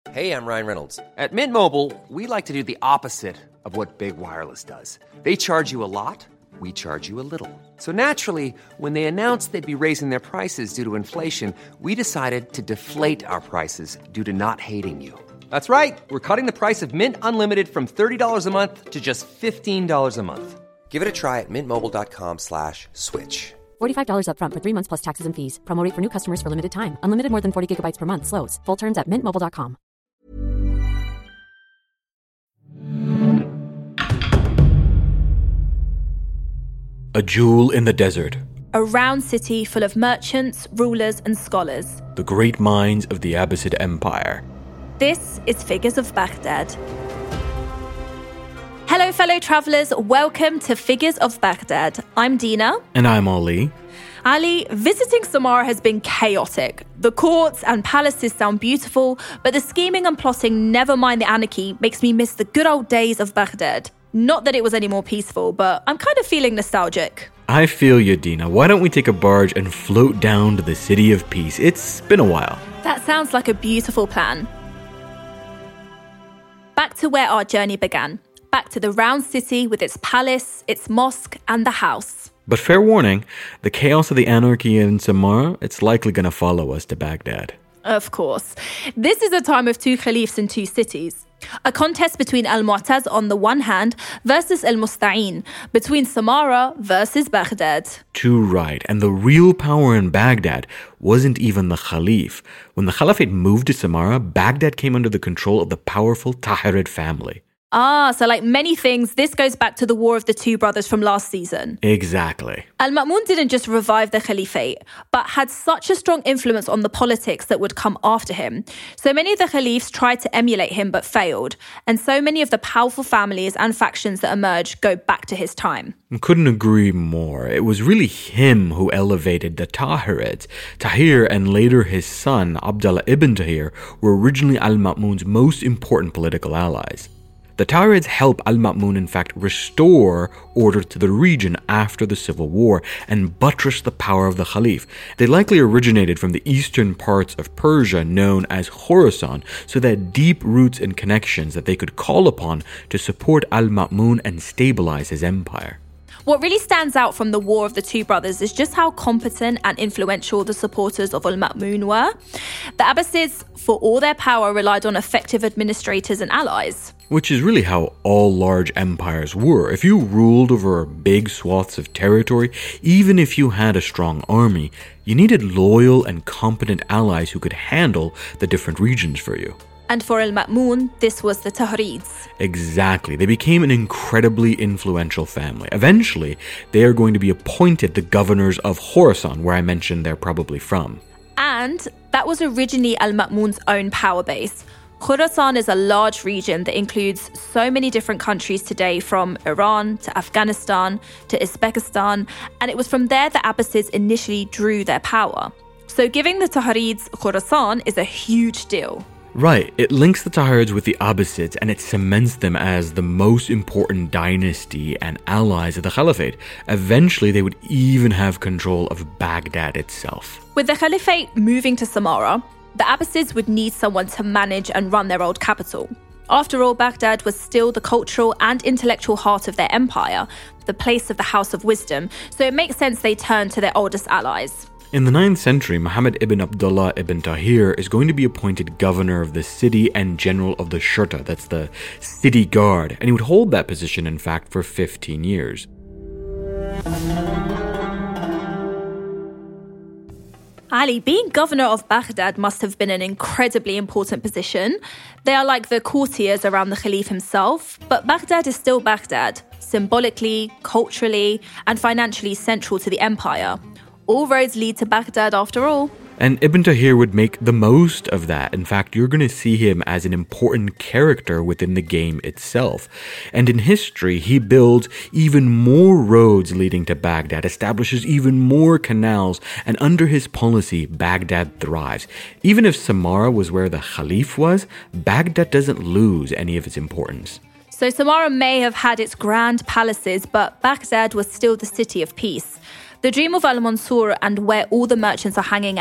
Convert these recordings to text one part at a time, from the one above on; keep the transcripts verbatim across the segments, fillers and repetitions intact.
Hey, I'm Ryan Reynolds. At Mint Mobile, we like to do the opposite of what Big Wireless does. They charge you a lot, we charge you a little. So naturally, when they announced they'd be raising their prices due to inflation, we decided to deflate our prices due to not hating you. That's right. We're cutting the price of Mint Unlimited from thirty dollars a month to just fifteen dollars a month. Give it a try at mintmobile.com slash switch. forty-five dollars up front for three months plus taxes and fees. Promo rate for new customers for limited time. Unlimited more than forty gigabytes per month. Slows full terms at mint mobile dot com. A jewel in the desert. A round city full of merchants, rulers, and scholars. The great minds of the Abbasid Empire. This is Figures of Baghdad. Hello, fellow travellers. Welcome to Figures of Baghdad. I'm Dina. And I'm Ali. Ali, visiting Samarra has been chaotic. The courts and palaces sound beautiful, but the scheming and plotting, never mind the anarchy, makes me miss the good old days of Baghdad. Not that it was any more peaceful, but I'm kind of feeling nostalgic. I feel you, Dina. Why don't we take a barge and float down to the City of Peace? It's been a while. That sounds like a beautiful plan. Back to where our journey began. Back to the round city with its palace, its mosque, and the house. But fair warning, the chaos of the anarchy in Samarra, it's likely going to follow us to Baghdad. Of course. This is a time of two caliphs and two cities. A contest between Al-Mu'taz on the one hand versus Al-Musta'in, between Samarra versus Baghdad. Too right. And the real power in Baghdad wasn't even the Khalif. When the Caliphate moved to Samarra, Baghdad came under the control of the powerful Tahirid family. Ah, so like many things, this goes back to the War of the Two Brothers from last season. Exactly. Al-Ma'mun didn't just revive the Caliphate, but had such a strong influence on the politics that would come after him. So many of the Caliphs tried to emulate him but failed, and so many of the powerful families and factions that emerged go back to his time. Couldn't agree more. It was really him who elevated the Tahirids. Tahir and later his son, Abdullah ibn Tahir, were originally Al-Ma'mun's most important political allies. The Tahirids helped Al-Ma'mun in fact restore order to the region after the civil war and buttress the power of the Khalif. They likely originated from the eastern parts of Persia known as Khorasan, so they had deep roots and connections that they could call upon to support Al-Ma'mun and stabilize his empire. What really stands out from the War of the Two Brothers is just how competent and influential the supporters of Al-Ma'mun were. The Abbasids, for all their power, relied on effective administrators and allies. Which is really how all large empires were. If you ruled over big swaths of territory, even if you had a strong army, you needed loyal and competent allies who could handle the different regions for you. And for Al-Ma'mun, this was the Tahrids. Exactly. They became an incredibly influential family. Eventually, they are going to be appointed the governors of Khorasan, where I mentioned they're probably from. And that was originally Al-Ma'mun's own power base. Khorasan is a large region that includes so many different countries today, from Iran to Afghanistan to Uzbekistan, and it was from there the Abbasids initially drew their power. So giving the Tahrids Khorasan is a huge deal. Right, it links the Tahirids with the Abbasids and it cements them as the most important dynasty and allies of the Caliphate. Eventually, they would even have control of Baghdad itself. With the Caliphate moving to Samarra, the Abbasids would need someone to manage and run their old capital. After all, Baghdad was still the cultural and intellectual heart of their empire, the place of the House of Wisdom, so it makes sense they turned to their oldest allies. In the ninth century, Muhammad ibn Abdullah ibn Tahir is going to be appointed governor of the city and general of the Shurta, that's the city guard, and he would hold that position, in fact, for fifteen years. Ali, being governor of Baghdad must have been an incredibly important position. They are like the courtiers around the Khalif himself, but Baghdad is still Baghdad, symbolically, culturally, and financially central to the empire. All roads lead to Baghdad after all. And Ibn Tahir would make the most of that. In fact, you're going to see him as an important character within the game itself. And in history, he builds even more roads leading to Baghdad, establishes even more canals, and under his policy, Baghdad thrives. Even if Samarra was where the Khalif was, Baghdad doesn't lose any of its importance. So Samarra may have had its grand palaces, but Baghdad was still the city of peace. The dream of Al-Mansur and where all the merchants are hanging out.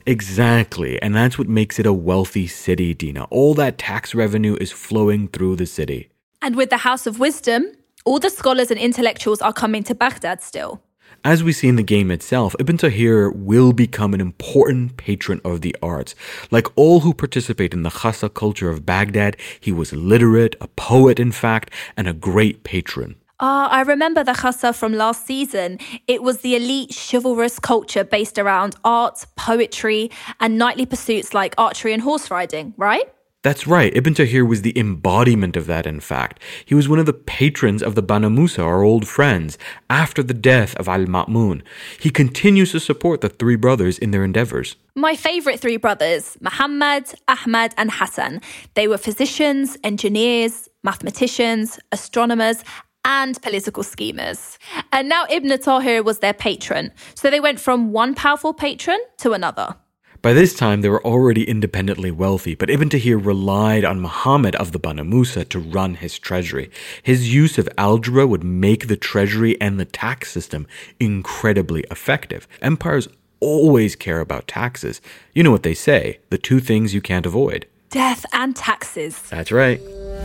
Exactly, and that's what makes it a wealthy city, Dina. All that tax revenue is flowing through the city. And with the House of Wisdom, all the scholars and intellectuals are coming to Baghdad still. As we see in the game itself, Ibn Tahir will become an important patron of the arts. Like all who participate in the Khasa culture of Baghdad, he was literate, a poet in fact, and a great patron. Ah, I remember the Khasa from last season. It was the elite chivalrous culture based around art, poetry, and knightly pursuits like archery and horse riding, right? That's right, Ibn Tahir was the embodiment of that, in fact. He was one of the patrons of the Banu Musa, our old friends, after the death of Al-Ma'mun. He continues to support the three brothers in their endeavors. My favourite three brothers, Muhammad, Ahmad and Hassan. They were physicians, engineers, mathematicians, astronomers, and political schemers. And now Ibn Tahir was their patron. So they went from one powerful patron to another. By this time, they were already independently wealthy, but Ibn Tahir relied on Muhammad of the Banu Musa to run his treasury. His use of algebra would make the treasury and the tax system incredibly effective. Empires always care about taxes. You know what they say, the two things you can't avoid. Death and taxes. That's right.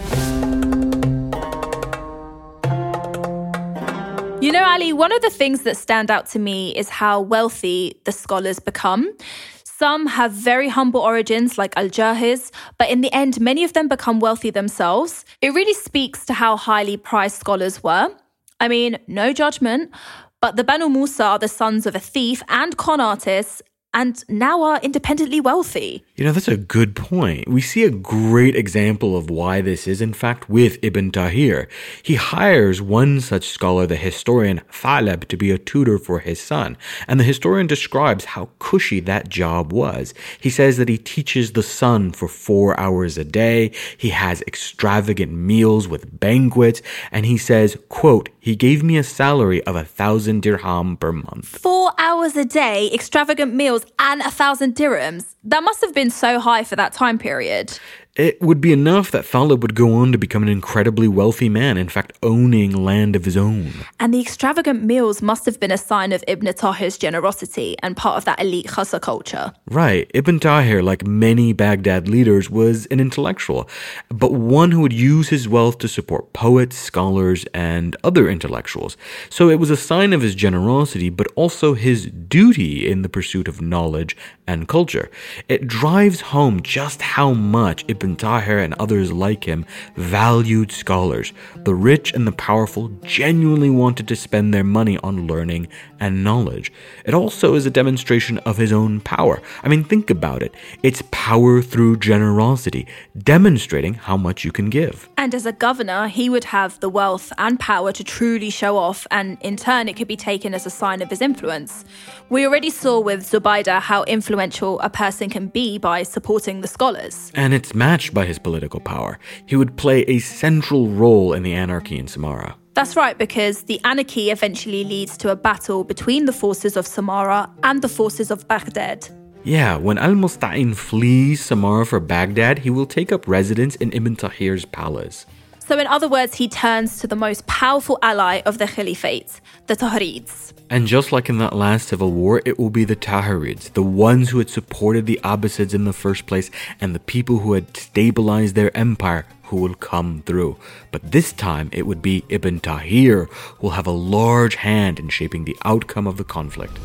You know, Ali, one of the things that stand out to me is how wealthy the scholars become. Some have very humble origins like Al-Jahiz, but in the end, many of them become wealthy themselves. It really speaks to how highly prized scholars were. I mean, no judgment, but the Banu Musa are the sons of a thief and con artist, and now are independently wealthy. You know, that's a good point. We see a great example of why this is, in fact, with Ibn Tahir. He hires one such scholar, the historian Thalab, to be a tutor for his son. And the historian describes how cushy that job was. He says that he teaches the son for four hours a day. He has extravagant meals with banquets. And he says, quote, he gave me a salary of a thousand dirham per month. Four hours a day, extravagant meals, and a thousand dirhams. That must have been so high for that time period. It would be enough that Thalib would go on to become an incredibly wealthy man, in fact, owning land of his own. And the extravagant meals must have been a sign of Ibn Tahir's generosity and part of that elite Khasa culture. Right. Ibn Tahir, like many Baghdad leaders, was an intellectual, but one who would use his wealth to support poets, scholars, and other intellectuals. So it was a sign of his generosity, but also his duty in the pursuit of knowledge and culture. It drives home just how much Ibn Tahir and others like him valued scholars. The rich and the powerful genuinely wanted to spend their money on learning and knowledge. It also is a demonstration of his own power. I mean, think about it. It's power through generosity, demonstrating how much you can give. And as a governor, he would have the wealth and power to truly show off, and in turn, it could be taken as a sign of his influence. We already saw with Zubaydah how influential a person can be by supporting the scholars. And it's matched by his political power. He would play a central role in the anarchy in Samarra. That's right, because the anarchy eventually leads to a battle between the forces of Samarra and the forces of Baghdad. Yeah, when Al-Musta'in flees Samarra for Baghdad, he will take up residence in Ibn Tahir's palace. So in other words, he turns to the most powerful ally of the Caliphate, the Tahirids. And just like in that last civil war, it will be the Tahirids, the ones who had supported the Abbasids in the first place, and the people who had stabilized their empire, who will come through. But this time, it would be Ibn Tahir who will have a large hand in shaping the outcome of the conflict.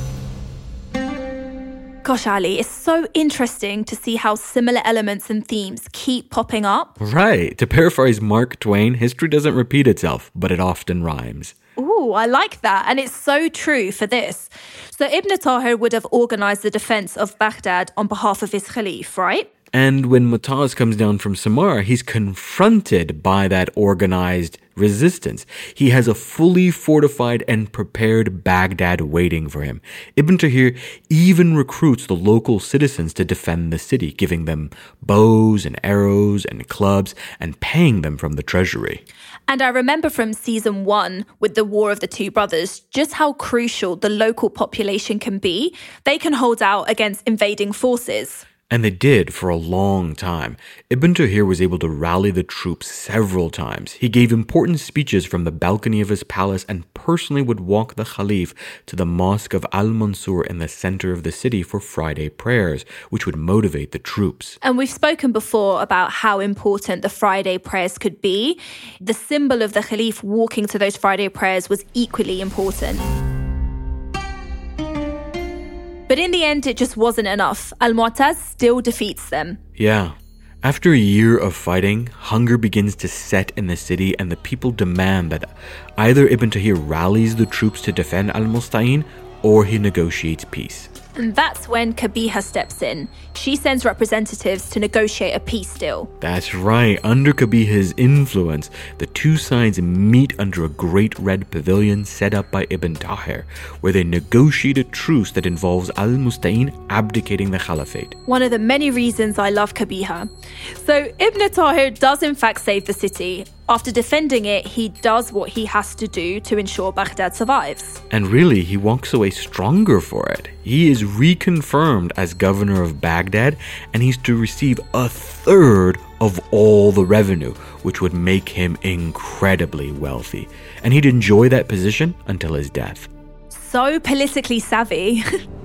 Gosh, Ali, it's so interesting to see how similar elements and themes keep popping up. Right. To paraphrase Mark Twain, history doesn't repeat itself, but it often rhymes. Ooh, I like that. And it's so true for this. So Ibn Tahir would have organized the defense of Baghdad on behalf of his Khalif, right? And when Mutaz comes down from Samarra, he's confronted by that organized resistance. He has a fully fortified and prepared Baghdad waiting for him. Ibn Tahir even recruits the local citizens to defend the city, giving them bows and arrows and clubs and paying them from the treasury. And I remember from season one with the War of the Two Brothers, just how crucial the local population can be. They can hold out against invading forces. And they did for a long time. Ibn Tahir was able to rally the troops several times. He gave important speeches from the balcony of his palace and personally would walk the Khalif to the mosque of Al-Mansur in the center of the city for Friday prayers, which would motivate the troops. And we've spoken before about how important the Friday prayers could be. The symbol of the Khalif walking to those Friday prayers was equally important. But in the end, it just wasn't enough. Al-Mu'taz still defeats them. Yeah. After a year of fighting, hunger begins to set in the city and the people demand that either Ibn Tahir rallies the troops to defend Al-Musta'in or he negotiates peace. And that's when Qabiha steps in. She sends representatives to negotiate a peace deal. That's right. Under Qabiha's influence, the two sides meet under a great red pavilion set up by Ibn Tahir, where they negotiate a truce that involves Al-Musta'in abdicating the caliphate. One of the many reasons I love Qabiha. So Ibn Tahir does in fact save the city. After defending it, he does what he has to do to ensure Baghdad survives. And really, he walks away stronger for it. He is reconfirmed as governor of Baghdad, and he's to receive a third of all the revenue, which would make him incredibly wealthy. And he'd enjoy that position until his death. So politically savvy.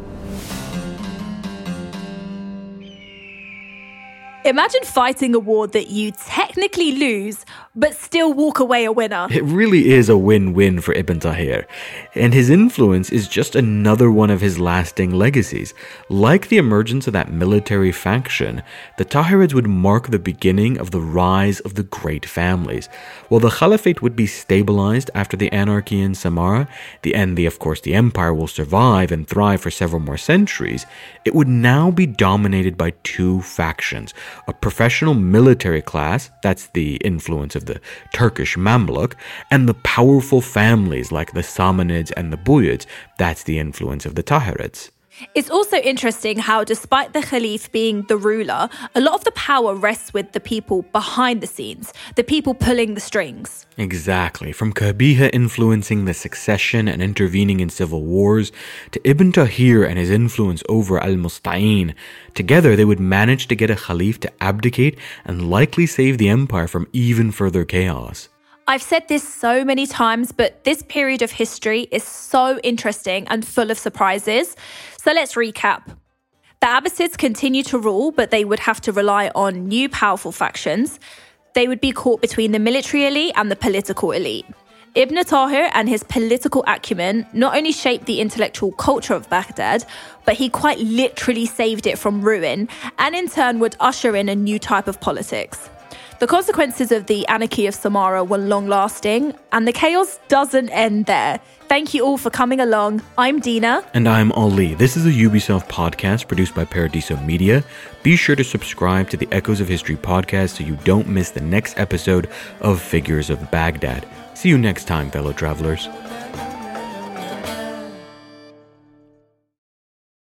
Imagine fighting a war that you technically lose, but still walk away a winner. It really is a win-win for Ibn Tahir. And his influence is just another one of his lasting legacies. Like the emergence of that military faction, the Tahirids would mark the beginning of the rise of the great families. While the Caliphate would be stabilized after the anarchy in Samarra, the end, the, of course, the empire will survive and thrive for several more centuries, it would now be dominated by two factions. A professional military class, that's the influence of the Turkish Mamluk, and the powerful families like the Samanids and the Buyids, that's the influence of the Tahirids. It's also interesting how, despite the Khalif being the ruler, a lot of the power rests with the people behind the scenes, the people pulling the strings. Exactly. From Qabiha influencing the succession and intervening in civil wars, to Ibn Tahir and his influence over Al-Musta'in, together they would manage to get a Khalif to abdicate and likely save the empire from even further chaos. I've said this so many times, but this period of history is so interesting and full of surprises. So let's recap. The Abbasids continued to rule, but they would have to rely on new powerful factions. They would be caught between the military elite and the political elite. Ibn Tahir and his political acumen not only shaped the intellectual culture of Baghdad, but he quite literally saved it from ruin, and in turn would usher in a new type of politics. The consequences of the anarchy of Samarra were long-lasting, and the chaos doesn't end there. Thank you all for coming along. I'm Dina. And I'm Ali. This is a Ubisoft podcast produced by Paradiso Media. Be sure to subscribe to the Echoes of History podcast so you don't miss the next episode of Figures of Baghdad. See you next time, fellow travelers.